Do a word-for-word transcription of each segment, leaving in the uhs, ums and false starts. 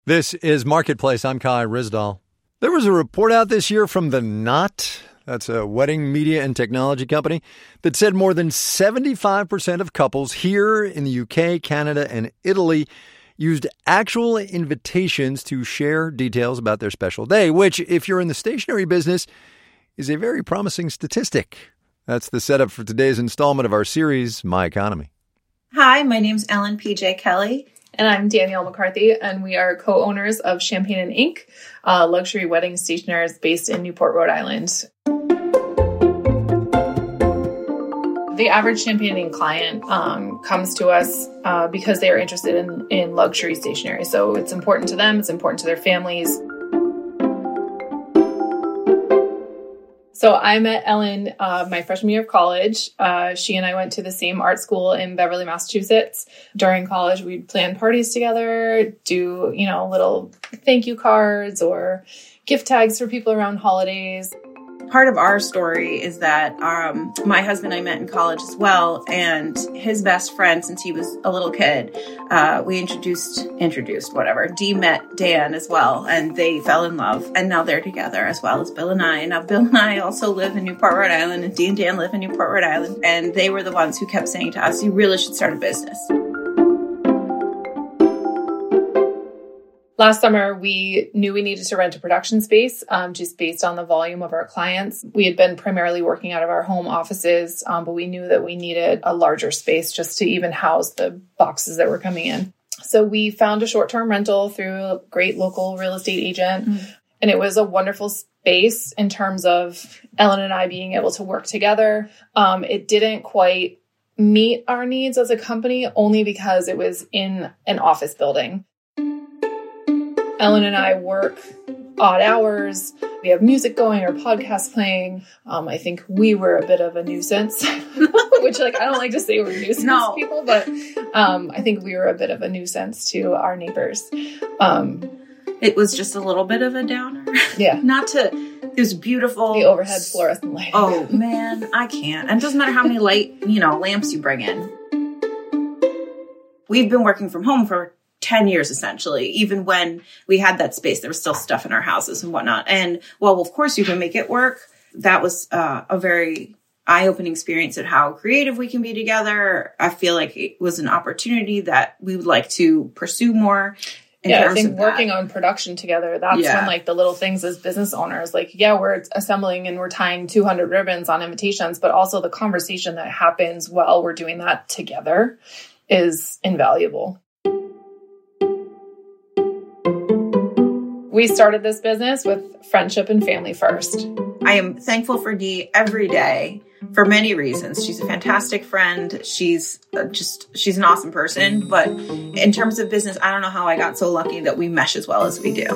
This is Marketplace. I'm Kai Risdall. There was a report out this year from The Knot, that's a wedding media and technology company, that said more than seventy-five percent of couples here in the U K, Canada, and Italy used actual invitations to share details about their special day, which, if you're in the stationery business, is a very promising statistic. That's the setup for today's installment of our series, My Economy. Hi, my name's Ellen P J. Kelly. And I'm Danielle McCarthy, and we are co-owners of Champagne and Ink, uh, luxury wedding stationers based in Newport, Rhode Island. The average Champagne and Ink client um, comes to us uh, because they are interested in, in luxury stationery. So it's important to them, it's important to their families. So I met Ellen uh, my freshman year of college. Uh, she and I went to the same art school in Beverly, Massachusetts. During college, we'd plan parties together, do, you know, little thank you cards or gift tags for people around holidays. Part of our story is that um, my husband I met in college as well, and his best friend since he was a little kid, uh, we introduced, introduced, whatever. Dee met Dan as well, and they fell in love, and now they're together as well as Bill and I. And now Bill and I also live in Newport, Rhode Island, and Dee and Dan live in Newport, Rhode Island, and they were the ones who kept saying to us, you really should start a business. Last summer, we knew we needed to rent a production space um, just based on the volume of our clients. We had been primarily working out of our home offices, um, but we knew that we needed a larger space just to even house the boxes that were coming in. So we found a short-term rental through a great local real estate agent, mm-hmm. and it was a wonderful space in terms of Ellen and I being able to work together. Um, it didn't quite meet our needs as a company only because it was in an office building. Ellen and I work odd hours. We have music going or podcasts playing. Um, I think we were a bit of a nuisance, which like I don't like to say we're nuisance no. people, but um, I think we were a bit of a nuisance to our neighbors. Um, it was just a little bit of a downer. Yeah. Not to, it was beautiful. The overhead fluorescent lighting. Oh man, I can't. And it doesn't matter how many light, you know, lamps you bring in. We've been working from home for ten years, essentially. Even when we had that space, there was still stuff in our houses and whatnot. And, well, of course, you can make it work. That was uh, a very eye-opening experience at how creative we can be together. I feel like it was an opportunity that we would like to pursue more. In yeah, terms I think of working that. on production together, that's yeah. when, like, the little things as business owners, like, yeah, we're assembling and we're tying two hundred ribbons on invitations, but also the conversation that happens while we're doing that together is invaluable. We started this business with friendship and family first. I am thankful for Dee every day for many reasons. She's a fantastic friend. She's just, she's an awesome person. But in terms of business, I don't know how I got so lucky that we mesh as well as we do.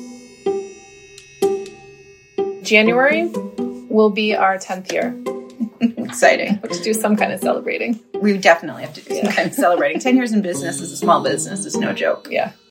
January will be our tenth year. Exciting. We have to do some kind of celebrating. We definitely have to do some yeah. kind of celebrating. ten years in business is a small business. It's no joke. Yeah.